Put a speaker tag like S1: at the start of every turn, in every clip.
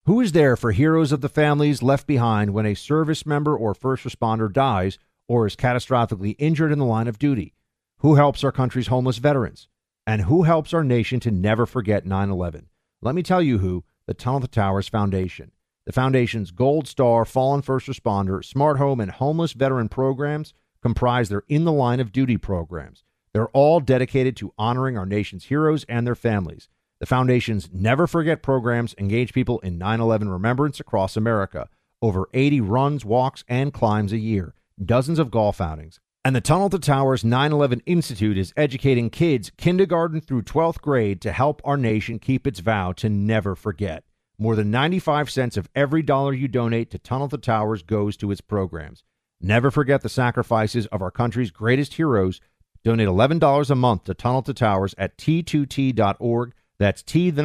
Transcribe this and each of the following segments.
S1: Who is there for heroes of the families left behind when a service member or first responder dies or is catastrophically injured in the line of duty? Who helps our country's homeless veterans? And who helps our nation to never forget 9/11? Let me tell you who, the Tunnel to Towers Foundation. The Foundation's Gold Star, Fallen First Responder, Smart Home, and Homeless Veteran programs comprise their In the Line of Duty programs. They're all dedicated to honoring our nation's heroes and their families. The Foundation's Never Forget programs engage people in 9/11 remembrance across America. Over 80 runs, walks, and climbs a year. Dozens of golf outings. And the Tunnel to Towers 9/11 Institute is educating kids kindergarten through 12th grade to help our nation keep its vow to never forget. More than 95 cents of every dollar you donate to Tunnel to Towers goes to its programs. Never forget the sacrifices of our country's greatest heroes. Donate $11 a month to Tunnel to Towers at T2T.org. That's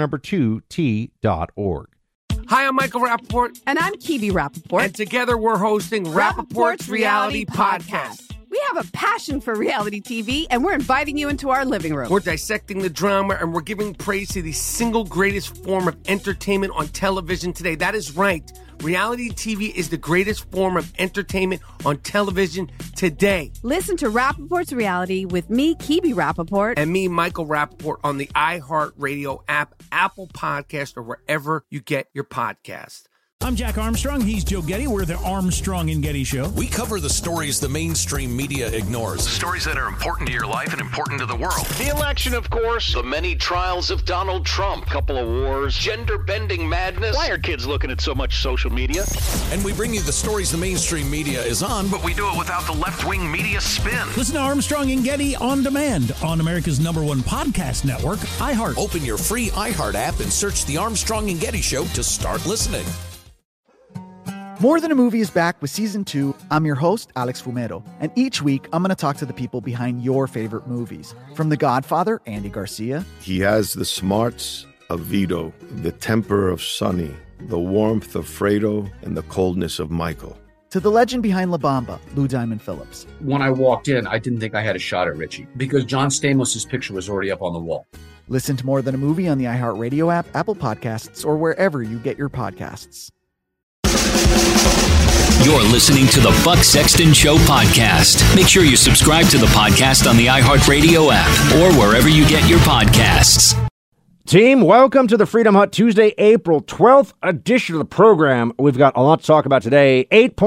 S1: T2T.org.
S2: Hi, I'm Michael Rappaport.
S3: And I'm Kibi Rappaport.
S2: And together we're hosting Rappaport's Reality Podcast.
S3: We have a passion for reality TV, and we're inviting you into our living room.
S2: We're dissecting the drama, and we're giving praise to the single greatest form of entertainment on television today. That is right. Reality TV is the greatest form of entertainment on television today.
S3: Listen to Rappaport's Reality with me, Kibi Rappaport.
S2: And me, Michael Rappaport, on the iHeartRadio app, Apple Podcast, or wherever you get your podcast.
S4: I'm Jack Armstrong. He's Joe Getty. We're the Armstrong and Getty Show.
S5: We cover the stories the mainstream media ignores. Stories that are important to your life and important to the world.
S6: The election, of course.
S5: The many trials of Donald Trump.
S6: Couple of wars.
S5: Gender-bending madness.
S6: Why are kids looking at so much social media?
S5: And we bring you the stories the mainstream media is on, but we do it without the left-wing media spin.
S4: Listen to Armstrong and Getty on demand on America's #1 podcast network, iHeart.
S5: Open your free iHeart app and search The Armstrong and Getty Show to start listening.
S7: More Than a Movie is back with Season 2. I'm your host, Alex Fumero, and each week I'm going to talk to the people behind your favorite movies. From The Godfather, Andy Garcia.
S8: He has the smarts of Vito, the temper of Sonny, the warmth of Fredo, and the coldness of Michael.
S7: To the legend behind La Bamba, Lou Diamond Phillips.
S9: When I walked in, I didn't think I had a shot at Richie because John Stamos' picture was already up on the wall.
S7: Listen to More Than a Movie on the iHeartRadio app, Apple Podcasts, or wherever you get your podcasts.
S10: You're listening to the Buck Sexton Show podcast. Make sure you subscribe to the podcast on the iHeartRadio app or wherever you get your podcasts.
S1: Team, welcome to the Freedom Hut Tuesday, April 12th edition of the program. We've got a lot to talk about today.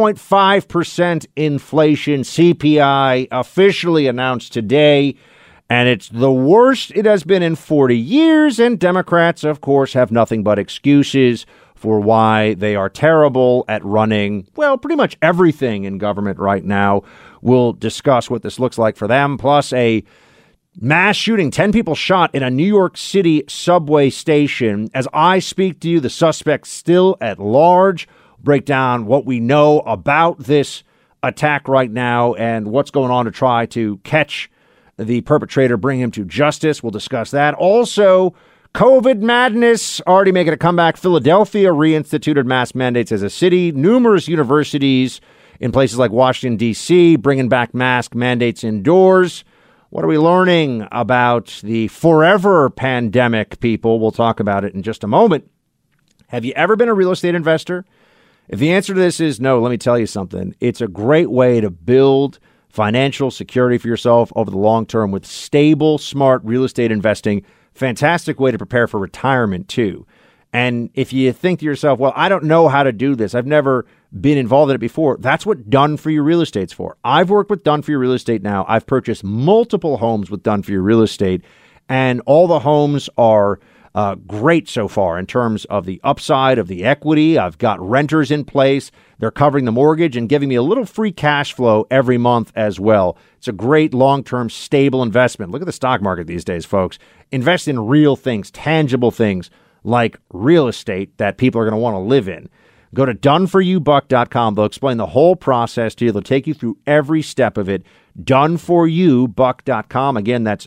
S1: 8.5% inflation, CPI, officially announced today. And it's the worst it has been in 40 years. And Democrats, of course, have nothing but excuses for why they are terrible at running, well, pretty much everything in government right now. We'll discuss what this looks like for them, plus a mass shooting, 10 people shot in a New York City subway station. As I speak to you, the suspect's still at large. Break down what we know about this attack right now and what's going on to try to catch the perpetrator, bring him to justice. We'll discuss that. Also, COVID madness already making a comeback. Philadelphia reinstituted mask mandates as a city. Numerous universities in places like Washington, D.C., bringing back mask mandates indoors. What are we learning about the forever pandemic, people? We'll talk about it in just a moment. Have you ever been a real estate investor? If the answer to this is no, let me tell you something. It's a great way to build financial security for yourself over the long term with stable, smart real estate investing. Fantastic way to prepare for retirement, too. And if you think to yourself, well, I don't know how to do this, I've never been involved in it before, that's what Done For You Real Estate's for. I've worked with Done For You Real Estate now. I've purchased multiple homes with Done For You Real Estate, and all the homes are great so far in terms of the upside of the equity. I've got renters in place. They're covering the mortgage and giving me a little free cash flow every month as well. It's a great long-term stable investment. Look at the stock market these days, folks. Invest in real things, tangible things like real estate that people are going to want to live in. Go to doneforyoubuck.com. They'll explain the whole process to you. They'll take you through every step of it. Doneforyoubuck.com. Again, that's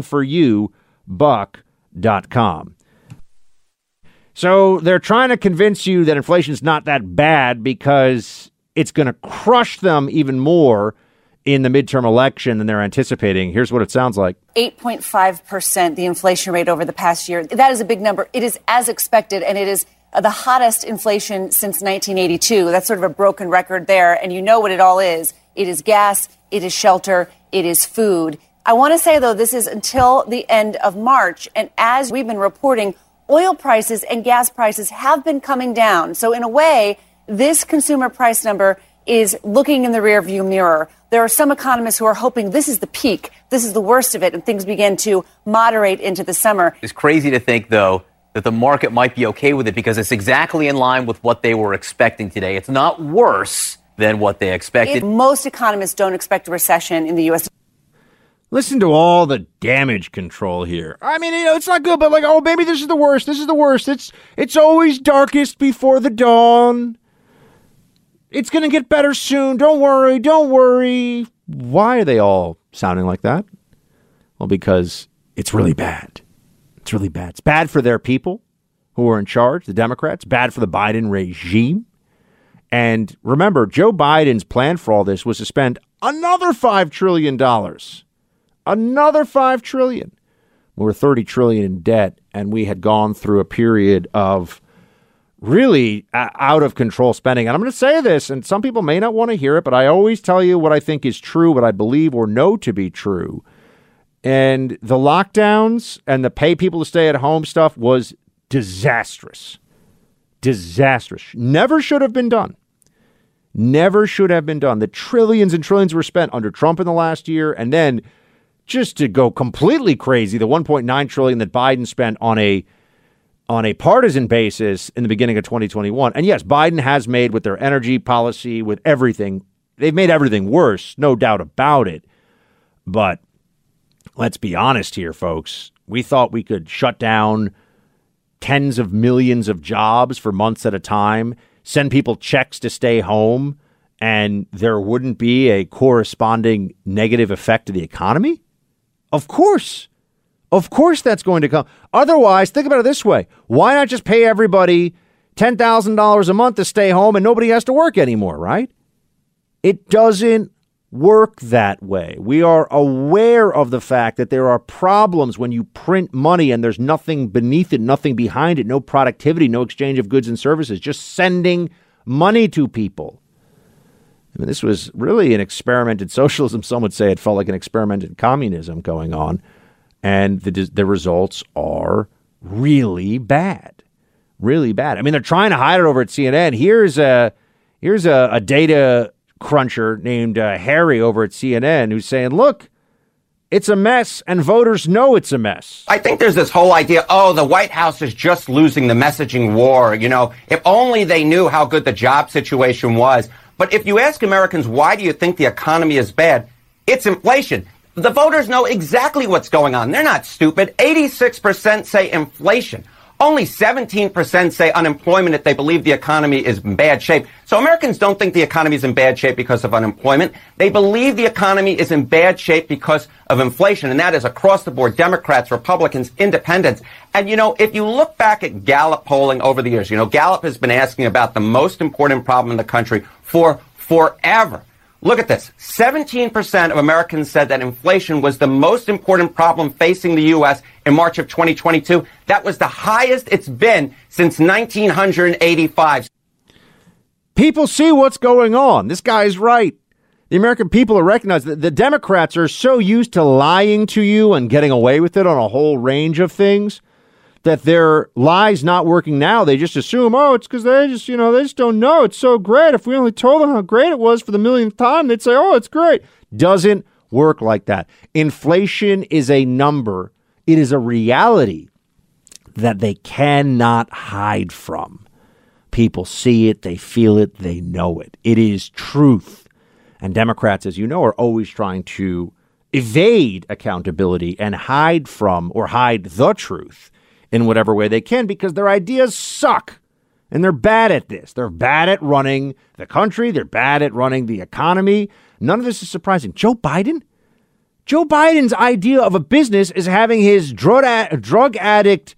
S1: doneforyoubuck.com. So they're trying to convince you that inflation's not that bad because it's going to crush them even more in the midterm election than they're anticipating. Here's what it sounds like.
S11: 8.5%, the inflation rate over the past year. That is a big number. It is as expected, and it is the hottest inflation since 1982. That's sort of a broken record there. And you know what it all is. It is gas, it is shelter, it is food. I want to say, though, this is until the end of March. And as we've been reporting, oil prices and gas prices have been coming down. So in a way, this consumer price number is looking in the rearview mirror. There are some economists who are hoping this is the peak, this is the worst of it, and things begin to moderate into the summer.
S12: It's crazy to think, though, that the market might be okay with it because it's exactly in line with what they were expecting today. It's not worse than what they expected.
S11: Most economists don't expect a recession in the U.S.
S1: Listen to all the damage control here. I mean, it's not good, but like, oh, maybe this is the worst. This is the worst. It's always darkest before the dawn. It's going to get better soon. Don't worry. Don't worry. Why are they all sounding like that? Well, because it's really bad. It's really bad. It's bad for their people who are in charge, the Democrats. Bad for the Biden regime. And remember, Joe Biden's plan for all this was to spend another $5 trillion. Another $5 trillion. We were $30 trillion in debt, and we had gone through a period of really out of control spending. And I'm going to say this, and some people may not want to hear it, but I always tell you what I think is true, what I believe or know to be true. And the lockdowns and the pay people to stay at home stuff was disastrous. Disastrous. Never should have been done. Never should have been done. The trillions and trillions were spent under Trump in the last year, and then just to go completely crazy, the $1.9 trillion that Biden spent on a partisan basis in the beginning of 2021. And yes, Biden has made with their energy policy, with everything, they've made everything worse, no doubt about it. But let's be honest here, folks. We thought we could shut down tens of millions of jobs for months at a time, send people checks to stay home, and there wouldn't be a corresponding negative effect to the economy? Of course. Of course that's going to come. Otherwise, think about it this way. Why not just pay everybody $10,000 a month to stay home and nobody has to work anymore, right? It doesn't work that way. We are aware of the fact that there are problems when you print money and there's nothing beneath it, nothing behind it, no productivity, no exchange of goods and services, just sending money to people. I mean, this was really an experiment in socialism. Some would say it felt like an experiment in communism going on. And the results are really bad. Really bad. I mean, they're trying to hide it over at CNN. Here's a data cruncher named Harry over at CNN who's saying, look, it's a mess and voters know it's a mess.
S13: I think there's this whole idea, the White House is just losing the messaging war. If only they knew how good the job situation was. But if you ask Americans, why do you think the economy is bad? It's inflation. The voters know exactly what's going on. They're not stupid. 86% say inflation. Only 17% say unemployment if they believe the economy is in bad shape. So Americans don't think the economy is in bad shape because of unemployment. They believe the economy is in bad shape because of inflation, and that is across the board, Democrats, Republicans, independents. And, if you look back at Gallup polling over the years, Gallup has been asking about the most important problem in the country for forever. Look at this. 17% of Americans said that inflation was the most important problem facing the U.S. in March of 2022. That was the highest it's been since 1985.
S1: People see what's going on. This guy's right. The American people are recognizing that the Democrats are so used to lying to you and getting away with it on a whole range of things that their lies not working now, they just assume, it's because they just don't know. It's so great. If we only told them how great it was for the millionth time, they'd say, it's great. Doesn't work like that. Inflation is a number. It is a reality that they cannot hide from. People see it, they feel it, they know it. It is truth. And Democrats, as you know, are always trying to evade accountability and hide from or hide the truth in whatever way they can because their ideas suck. And they're bad at this. They're bad at running the country. They're bad at running the economy. None of this is surprising. Joe Biden's idea of a business is having his drug addict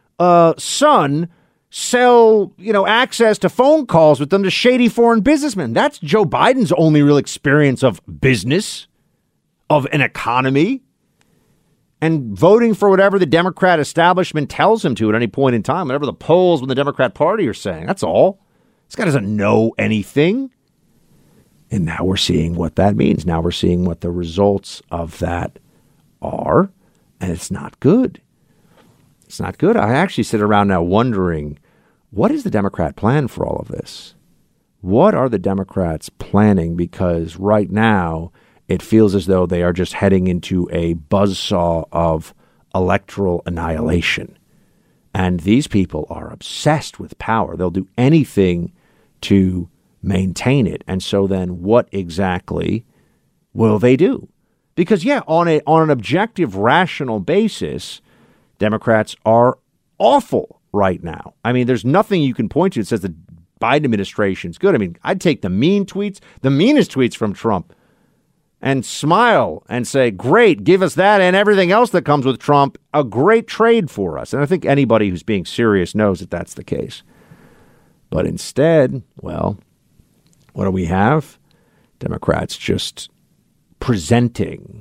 S1: son sell, access to phone calls with them to shady foreign businessmen. That's Joe Biden's only real experience of business, of an economy. and voting for whatever the Democrat establishment tells him to at any point in time, whatever the polls when the Democrat Party are saying. That's all. This guy doesn't know anything. And now we're seeing what that means. Now we're seeing what the results of that are, and it's not good. It's not good. I actually sit around now wondering, what is the Democrat plan for all of this? What are the Democrats planning? Because right now it feels as though they are just heading into a buzzsaw of electoral annihilation. And these people are obsessed with power. They'll do anything to maintain it. And so then what exactly will they do? Because, yeah, on an objective, rational basis, Democrats are awful right now. I mean, there's nothing you can point to that says the Biden administration's good. I mean, I'd take the mean tweets, the meanest tweets from Trump, and smile and say, great, give us that and everything else that comes with Trump, a great trade for us. And I think anybody who's being serious knows that that's the case. But instead, well, what do we have? Democrats just presenting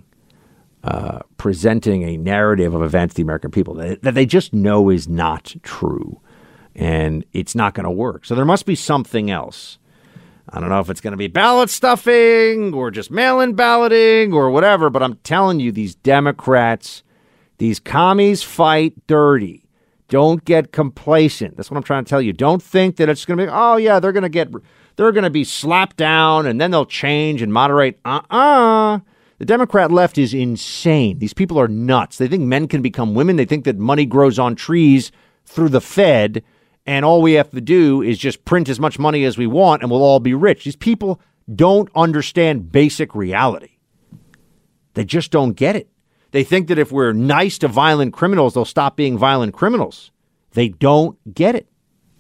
S1: a narrative of events to the American people that they just know is not true, and it's not going to work. So there must be something else. I don't know if it's going to be ballot stuffing or just mail-in balloting or whatever, but I'm telling you, these Democrats, these commies fight dirty. Don't get complacent. That's what I'm trying to tell you. Don't think that it's going to be, oh, yeah, they're going to be slapped down and then they'll change and moderate. The Democrat left is insane. These people are nuts. They think men can become women. They think that money grows on trees through the Fed, and all we have to do is just print as much money as we want and we'll all be rich. These people don't understand basic reality. They just don't get it. They think that if we're nice to violent criminals, they'll stop being violent criminals. They don't get it.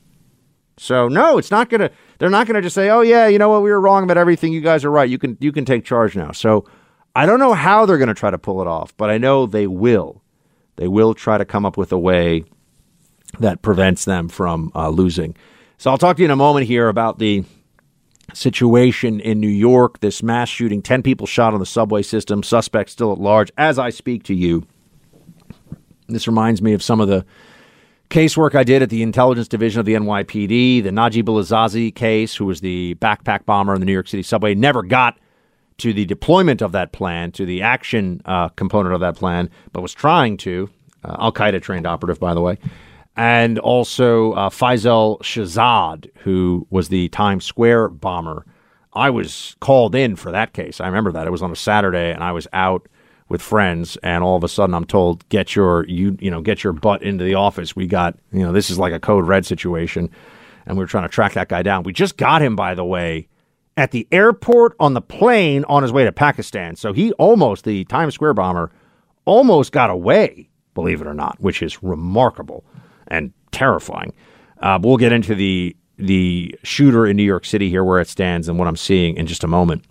S1: So, no, they're not going to just say, oh, yeah, you know what? We were wrong about everything. You guys are right. You can take charge now. So I don't know how they're going to try to pull it off, but I know they will. They will try to come up with a way that prevents them from losing. So I'll talk to you in a moment here about the situation in New York, this mass shooting, 10 people shot on the subway system, suspects still at large as I speak to you. This reminds me of some of the casework I did at the intelligence division of the NYPD, the Najib al-Azazi case, who was the backpack bomber in the New York City subway, never got to the deployment of that plan, to the action component of that plan, but was trying to. Al-Qaeda trained operative, by the way. And also Faisal Shahzad, who was the Times Square bomber. I was called in for that case. I remember that. It was on a Saturday, and I was out with friends, and all of a sudden I'm told, get your butt into the office. We got, this is like a code red situation, and we were trying to track that guy down. We just got him, by the way, at the airport on the plane on his way to Pakistan. So the Times Square bomber, almost got away, believe it or not, which is remarkable and terrifying. But we'll get into the shooter in New York City here, where it stands and what I'm seeing in just a moment.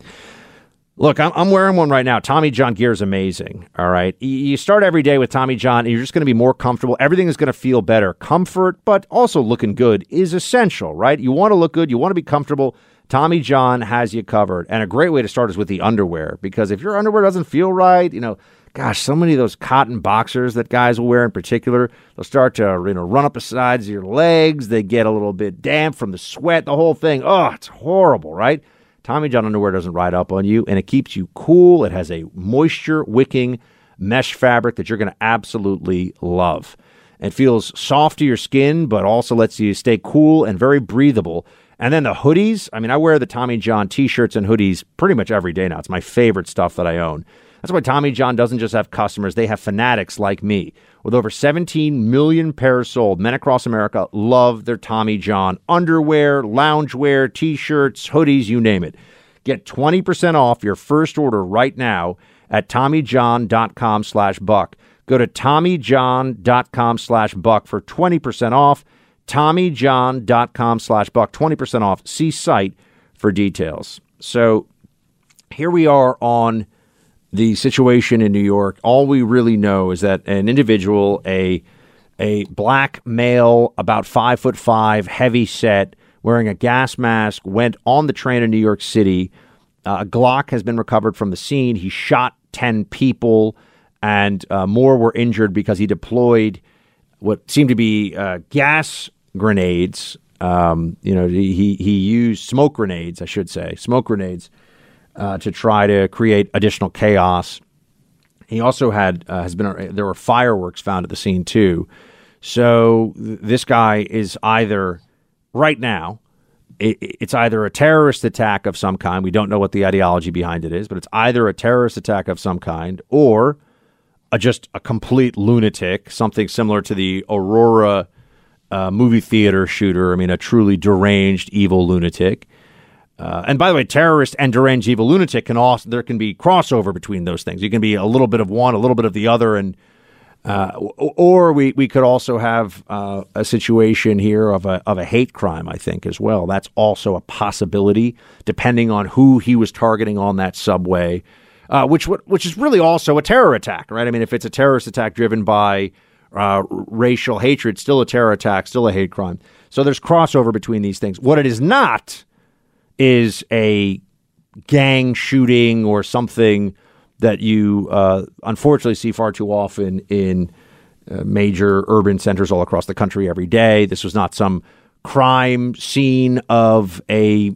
S1: Look, I'm wearing one right now. Tommy John gear is amazing. All right. You start every day with Tommy John and you're just going to be more comfortable. Everything is going to feel better. Comfort, but also looking good is essential, right? You want to look good. You want to be comfortable. Tommy John has you covered. And a great way to start is with the underwear, because if your underwear doesn't feel right, gosh, so many of those cotton boxers that guys will wear in particular, they'll start to run up the sides of your legs. They get a little bit damp from the sweat, the whole thing. Oh, it's horrible, right? Tommy John underwear doesn't ride up on you, and it keeps you cool. It has a moisture-wicking mesh fabric that you're going to absolutely love. It feels soft to your skin, but also lets you stay cool and very breathable. And then the hoodies. I wear the Tommy John T-shirts and hoodies pretty much every day now. It's my favorite stuff that I own. That's why Tommy John doesn't just have customers. They have fanatics like me. With over 17 million pairs sold, men across America love their Tommy John underwear, loungewear, T-shirts, hoodies, you name it. Get 20% off your first order right now at TommyJohn.com/buck. Go to TommyJohn.com/buck for 20% off. TommyJohn.com/buck, 20% off. See site for details. So here we are on the situation in New York. All we really know is that an individual, a black male, about 5'5", heavy set, wearing a gas mask, went on the train in New York City. A Glock has been recovered from the scene. He shot 10 people, and more were injured because he deployed what seemed to be gas grenades. He used smoke grenades, to try to create additional chaos. He also there were fireworks found at the scene too. So this guy is either right now, it's either a terrorist attack of some kind. We don't know what the ideology behind it is, but it's either a terrorist attack of some kind or just a complete lunatic, something similar to the Aurora movie theater shooter. I mean, a truly deranged, evil lunatic. And by the way, terrorist and deranged evil lunatic there can be crossover between those things. You can be a little bit of one, a little bit of the other, and or we could also have a situation here of a hate crime, I think, as well. That's also a possibility, depending on who he was targeting on that subway, which is really also a terror attack, right? I mean, if it's a terrorist attack driven by racial hatred, still a terror attack, still a hate crime. So there's crossover between these things. What it is not is a gang shooting or something that you unfortunately see far too often in major urban centers all across the country every day. This was not some crime scene of a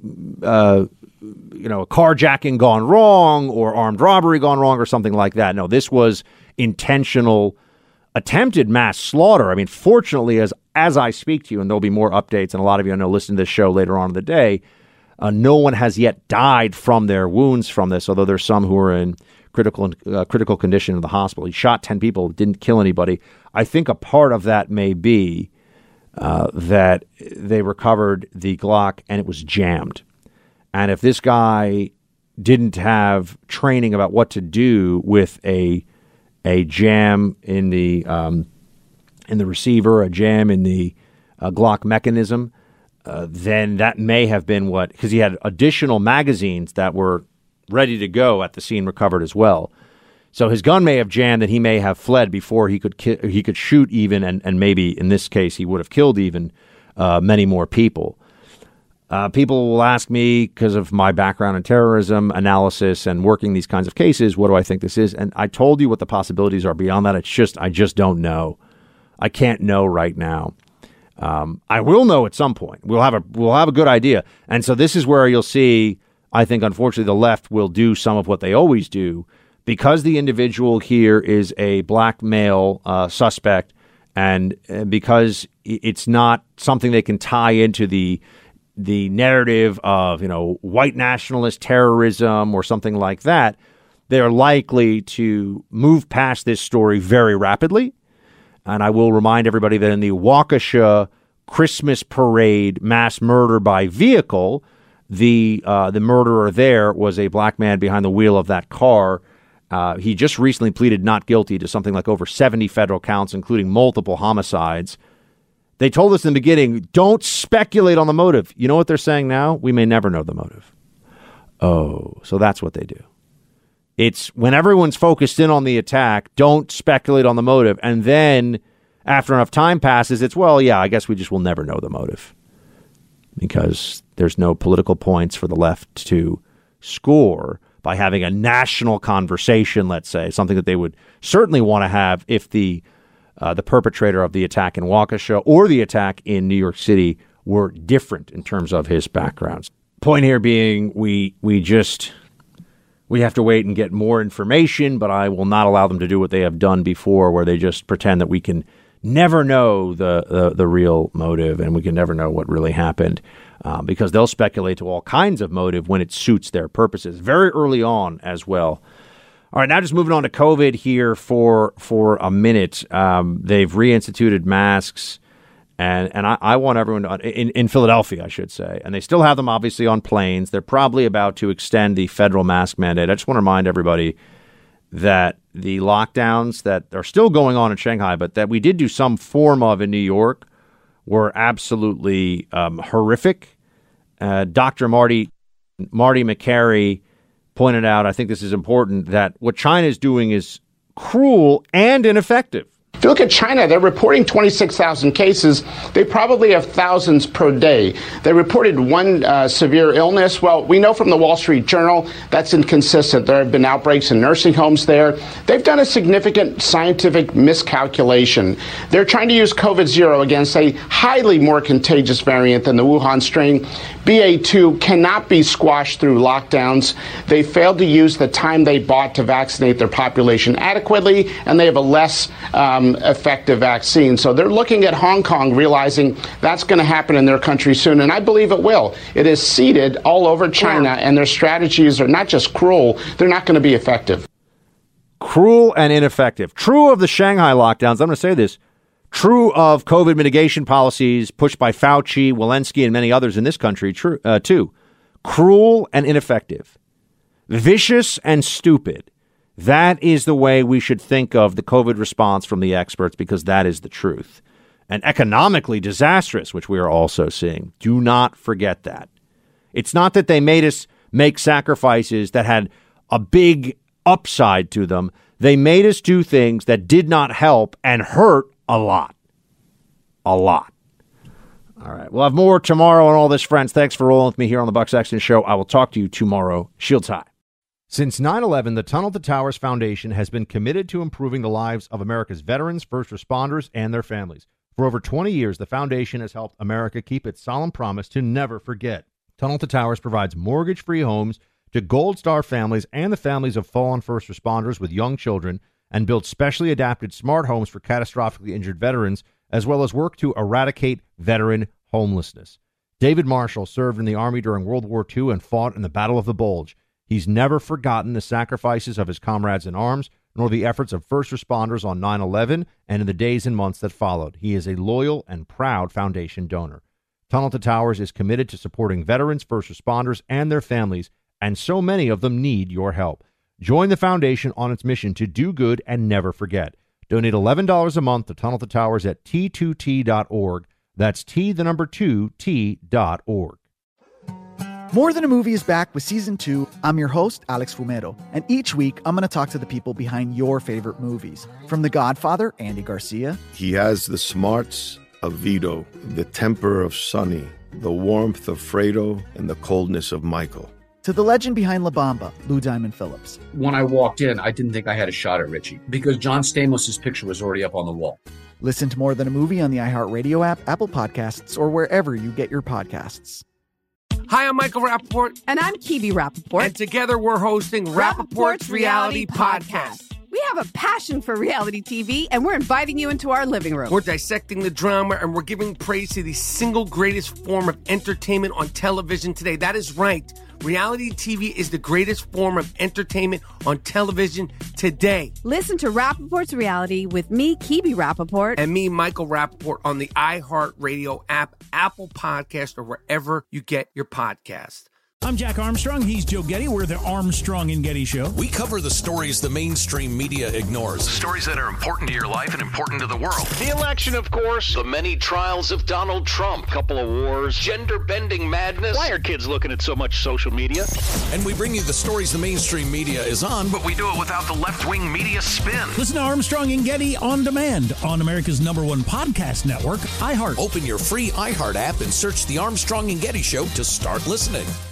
S1: carjacking gone wrong or armed robbery gone wrong or something like that. No, this was intentional attempted mass slaughter. I mean, fortunately, as I speak to you, and there'll be more updates, and a lot of you I know listen to this show later on in the day, no one has yet died from their wounds from this, although there's some who are in critical condition in the hospital. He shot 10 people, didn't kill anybody. I think a part of that may be that they recovered the Glock and it was jammed. And if this guy didn't have training about what to do with a jam in the receiver, a jam in the Glock mechanism, then that may have been because he had additional magazines that were ready to go at the scene recovered as well. So his gun may have jammed and he may have fled before he could shoot even, and maybe in this case he would have killed even many more people. People will ask me, because of my background in terrorism analysis and working these kinds of cases, what do I think this is? And I told you what the possibilities are beyond that. I just don't know. I can't know right now. I will know at some point. We'll have a good idea. And so this is where you'll see, I think, unfortunately, the left will do some of what they always do, because the individual here is a black male suspect, and because it's not something they can tie into the narrative of, white nationalist terrorism or something like that. They're likely to move past this story very rapidly. And I will remind everybody that in the Waukesha Christmas parade mass murder by vehicle, the murderer there was a black man behind the wheel of that car. He just recently pleaded not guilty to something like over 70 federal counts, including multiple homicides. They told us in the beginning, don't speculate on the motive. You know what they're saying now? We may never know the motive. Oh, so that's what they do. It's when everyone's focused in on the attack, don't speculate on the motive. And then after enough time passes, it's, well, yeah, I guess we just will never know the motive, because there's no political points for the left to score by having a national conversation, let's say, something that they would certainly want to have if the perpetrator of the attack in Waukesha or the attack in New York City were different in terms of his backgrounds. Point here being, we have to wait and get more information, but I will not allow them to do what they have done before, where they just pretend that we can never know the real motive and we can never know what really happened, because they'll speculate to all kinds of motive when it suits their purposes very early on as well. All right, now just moving on to COVID here for a minute. They've reinstituted masks, and I want everyone in Philadelphia, I should say, and they still have them obviously on planes. They're probably about to extend the federal mask mandate. I just want to remind everybody that the lockdowns that are still going on in Shanghai, but that we did do some form of in New York, were absolutely horrific. Dr. Marty McCary pointed out, I think this is important, that what China is doing is cruel and ineffective.
S14: If you look at China, they're reporting 26,000 cases. They probably have thousands per day. They reported one severe illness. Well, we know from the Wall Street Journal that's inconsistent. There have been outbreaks in nursing homes there. They've done a significant scientific miscalculation. They're trying to use COVID-0 against a highly more contagious variant than the Wuhan strain. BA2 cannot be squashed through lockdowns. They failed to use the time they bought to vaccinate their population adequately, and they have a less effective vaccine. So they're looking at Hong Kong, realizing that's going to happen in their country soon, and I believe it will. It is seeded all over China, and their strategies are not just cruel, they're not going to be effective.
S1: Cruel and ineffective. True of the Shanghai lockdowns. I'm going to say this. True of COVID mitigation policies pushed by Fauci, Walensky, and many others in this country, too. Cruel and ineffective. Vicious and stupid. That is the way we should think of the COVID response from the experts, because that is the truth. And economically disastrous, which we are also seeing. Do not forget that. It's not that they made us make sacrifices that had a big upside to them. They made us do things that did not help and hurt a lot. A lot. All right. We'll have more tomorrow on all this, friends. Thanks for rolling with me here on the Buck Sexton Show. I will talk to you tomorrow. Shields high. Since 9/11, the Tunnel to Towers Foundation has been committed to improving the lives of America's veterans, first responders, and their families. For over 20 years, the foundation has helped America keep its solemn promise to never forget. Tunnel to Towers provides mortgage-free homes to Gold Star families and the families of fallen first responders with young children, and builds specially adapted smart homes for catastrophically injured veterans, as well as work to eradicate veteran homelessness. David Marshall served in the Army during World War II and fought in the Battle of the Bulge. He's never forgotten the sacrifices of his comrades in arms, nor the efforts of first responders on 9/11 and in the days and months that followed. He is a loyal and proud foundation donor. Tunnel to Towers is committed to supporting veterans, first responders, and their families, and so many of them need your help. Join the foundation on its mission to do good and never forget. Donate $11 a month to Tunnel to Towers at T2T.org. That's T2T.org.
S7: More Than a Movie is back with Season 2. I'm your host, Alex Fumero, and each week I'm going to talk to the people behind your favorite movies. From The Godfather, Andy Garcia.
S8: He has the smarts of Vito, the temper of Sonny, the warmth of Fredo, and the coldness of Michael.
S7: To the legend behind La Bamba, Lou Diamond Phillips.
S9: When I walked in, I didn't think I had a shot at Richie because John Stamos' picture was already up on the wall.
S7: Listen to More Than a Movie on the iHeartRadio app, Apple Podcasts, or wherever you get your podcasts.
S2: Hi, I'm Michael Rappaport.
S3: And I'm Kibi Rappaport.
S2: And together we're hosting Rappaport's Reality Podcast.
S3: We have a passion for reality TV, and we're inviting you into our living room.
S2: We're dissecting the drama, and we're giving praise to the single greatest form of entertainment on television today. That is right. Reality TV is the greatest form of entertainment on television today.
S3: Listen to Rappaport's Reality with me, Kibi Rappaport.
S2: And me, Michael Rappaport, on the iHeartRadio app, Apple Podcast, or wherever you get your podcast.
S4: I'm Jack Armstrong. He's Joe Getty. We're the Armstrong and Getty Show.
S5: We cover the stories the mainstream media ignores. Stories that are important to your life and important to the world.
S6: The election, of course.
S5: The many trials of Donald Trump.
S6: Couple of wars.
S5: Gender-bending madness.
S6: Why are kids looking at so much social media?
S5: And we bring you the stories the mainstream media is on, but we do it without the left-wing media spin.
S4: Listen to Armstrong and Getty on demand on America's #1 podcast network, iHeart.
S5: Open your free iHeart app and search the Armstrong and Getty Show to start listening.